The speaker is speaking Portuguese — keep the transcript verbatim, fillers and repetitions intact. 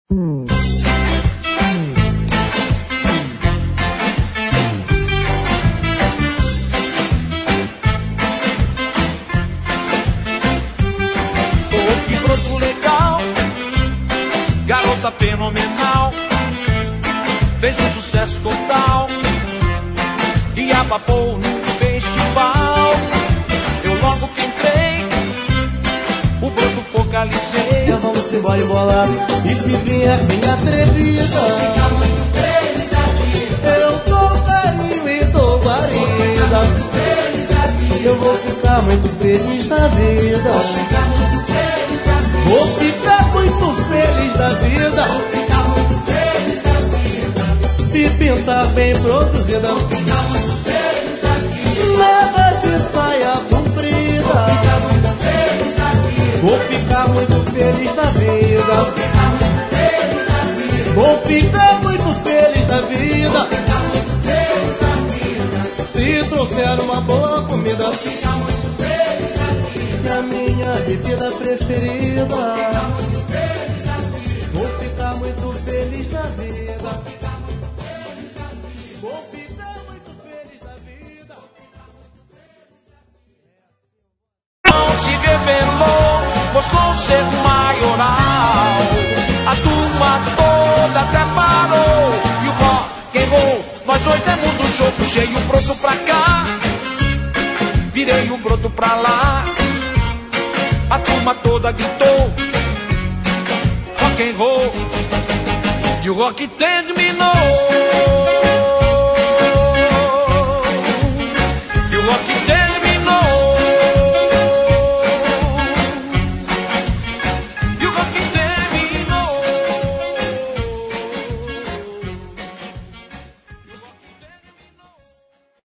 Que broto legal, garota fenomenal, fez um sucesso total e abafou no festival. Eu logo que entrei, o broto focalizei. Já vamos embora embolado, e se vier bem atrevida, vou ficar muito feliz da vida. eu tô carinho e tô guarida. Feliz da vida. Eu vou ficar muito feliz da vida. Vou ficar muito feliz da vida. Vou ficar muito feliz da vida. Vou ficar muito feliz da vida. Se pintar bem produzida, Vou ficar muito feliz da vida. nada de saia comprida. Vou ficar muito feliz da vida. Vou ficar muito feliz da vida. Vou ficar muito feliz da vida. Vou ficar muito feliz da vida. Vou ficar muito feliz da vida. Se trouxer uma boa comida, Vou ficar muito feliz da vida. é a minha bebida preferida. Vou ficar muito feliz da vida. Vou ficar muito feliz da vida. Vou ficar muito feliz da vida. Vou ficar muito feliz da vida. Não se revelou, mostrou ser maioral. A turma toda até parou. E o rock and roll, nós dois temos um show. Puxei o broto pra cá, virei o broto pra lá. A turma toda gritou rock and roll, e o rock terminou.